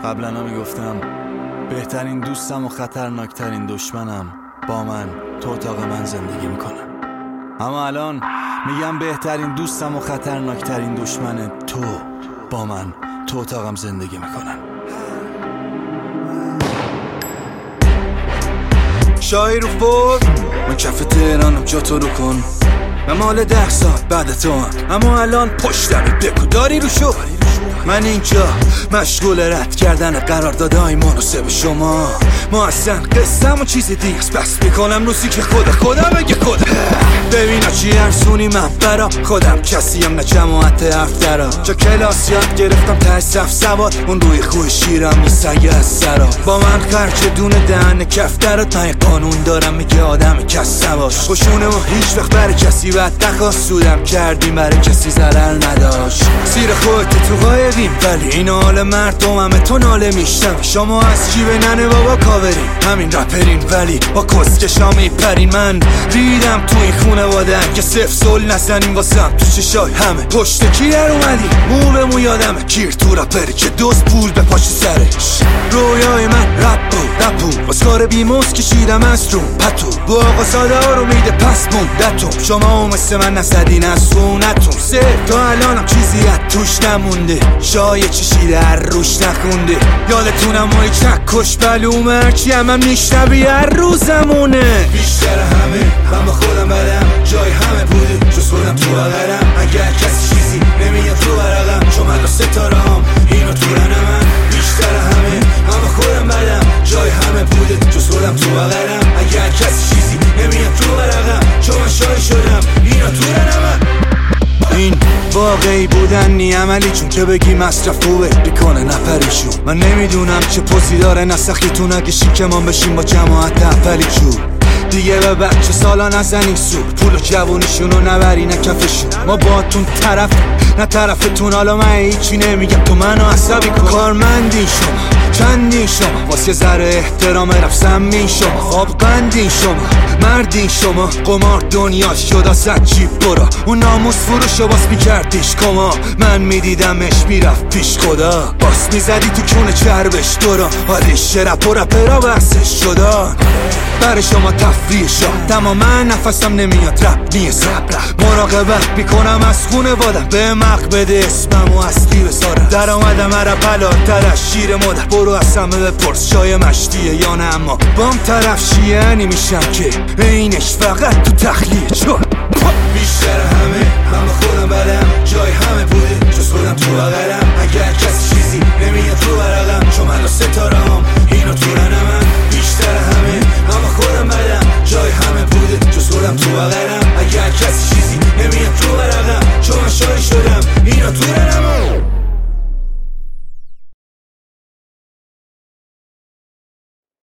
قبلا میگفتم بهترین دوستم و خطرناکترین دشمنم با من تو اتاق من زندگی میکنه، اما الان میگم بهترین دوستم و خطرناکترین دشمن تو با من تو اتاقم زندگی میکنن. شاعر و فوق من کف تهرانم، جا تو رو کن، من مال 10 ساعت بعد تو هم، اما الان پشتمی بگو داری رو شو. من اینجا مشغول رد کردن قراردادهای مناسب شما، ما اصلا قصم و چیز دیگه است، بس میکنم روزی که خدا بگه خدا. ببینا چی ارزونی من برا خودم، کسیم نه جماعت حرف درا، چا کلاس یاد گرفتم ته صف سواد، اون روی خوی شیرم میسگه از سرا. با من خرچ دونه دهن کف درات، من قانون دارم میگه آدم کس نباش. خوشونه ما هیچ وقت برای کسی بد نخواست، سودم کردیم برای کسی ضرر نداشت. زیر خودت تو قایقیم ولی این حال مردم همه تو ناله میشتم. شما از چی به ننه بابا کاورین، همین رپرین ولی با کسکشا میپرین. من ریدم تو این خونواده که صفر سل نزنیم واسم تو چشای همه. پشت کی در اومدی مو به مو یادمه، کیر تو رپری که دوست پول به پاش سرش. رویای من رپ بود واسکار بیموز کشیدم از رو پتو، با آقا ساده ها رو میده پس موندتون. شما مثل من نزدین از سونتون، سه تا الانم چیزی از توش نمونده، شای چشیده هر روش نخونده. یادتونم ما یک نکش بلوم هرچی هم نیشنبی هر روزمونه. بیشتر همه من با خودم بدم، جای همه بوده جز خودم تو بغلم. اگر کسی چیزی نمیاد تو برقم، چون من ستاره هم اینو تو رنمم. بیشتر همه من با خودم بدم، جای همه بوده جز خودم تو بغلم. اگر کسی چیزی نمیاد تو برقم، چون من شای شدم اینو تو رنمم. این واقعی بودن نی عملی، چون که بگی مصرف خوبه بیکنه نپریشون. من نمیدونم چه پوزی داره نسخیتون، اگه شیکمان بشیم با جماعت اولی جو. دیگه به بچه سالا نزنین سور، پول و جوونیشونو نبری نه کفشون. ما باتون طرف نه طرفتون، حالا من هیچی نمیگم تو منو عصبی کن. کارمندین شما چندین شما، واسه ذره احترام رفسم این شما. خواب قندین شما مردین شما، قمار دنیا شد از جیب برا، اون ناموس فروشو باس میکردیش کما. من میدیدمش میرفت پیش خدا، باس میزدی تو کونه چربش دورا. حالی شرپ و رپرا بحثش شدن برای شما تفریح شد. تماما نفسم نمیاد رپ نیست، مراقبت میکنم از خونه وادم، به مق بده اسمم و اصلی بسارم. در آمدم هر پلاتر از شیر مادر، برو از همه بپرس شای مشتیه یا نه، اما بام طرف شیعنی میشم که اینش فقط تو تخلیه. چون بیشتر همه من با خودم بدم، جای همه بوده